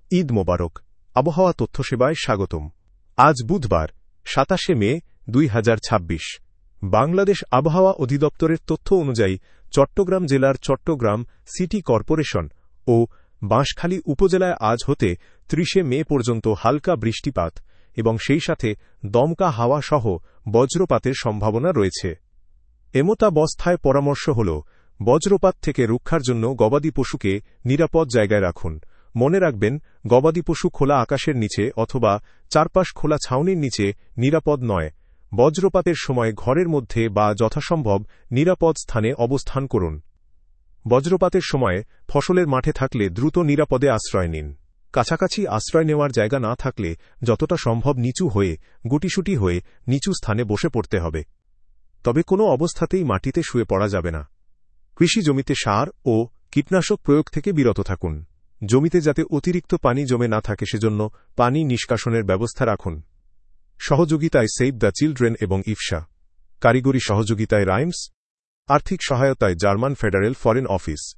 ঈদ মোবারক। আবহাওয়া তথ্য সেবায় স্বাগতম। আজ বুধবার ২৭ মে ২০২৬। বাংলাদেশ আবহাওয়া অধিদপ্তরের তথ্য অনুযায়ী চট্টগ্রাম জেলার চট্টগ্রাম সিটি কর্পোরেশন ও বাঁশখালী উপজেলায় আজ হতে ৩০ মে পর্যন্ত হালকা বৃষ্টিপাত এবং সেই সাথে দমকা হাওয়া সহ বজ্রপাতের সম্ভাবনা রয়েছে। এমতাবস্থায় পরামর্শ হল, বজ্রপাত থেকে রক্ষার জন্য গবাদি পশুকে নিরাপদ জায়গায় রাখুন। মনে রাখবেন, গবাদি পশু খোলা আকাশের নিচে অথবা চারপাশ খোলা ছাউনির নিচে নিরাপদ নয়। বজ্রপাতের সময় ঘরের মধ্যে বা যথাসম্ভব নিরাপদ স্থানে অবস্থান করুন। বজ্রপাতের সময় ফসলের মাঠে থাকলে দ্রুত নিরাপদে আশ্রয় নিন। কাছাকাছি আশ্রয় নেওয়ার জায়গা না থাকলে যতটা সম্ভব নিচু হয়ে গুটিসুটি হয়ে নিচু স্থানে বসে পড়তে হবে। তবে কোনো অবস্থাতেই মাটিতে শুয়ে পড়া যাবে না। কৃষি জমিতে সার ও কীটনাশক প্রয়োগ থেকে বিরত থাকুন। জমিতে যাতে অতিরিক্ত পানি জমে না থাকে সেজন্য পানি নিষ্কাশনের ব্যবস্থা রাখুন। সহযোগিতায় সেভ দ্য চিলড্রেন এবং ইফসা। কারিগরি সহযোগিতায় রাইমস। আর্থিক সহায়তায় জার্মান ফেডারেল ফরেন অফিস।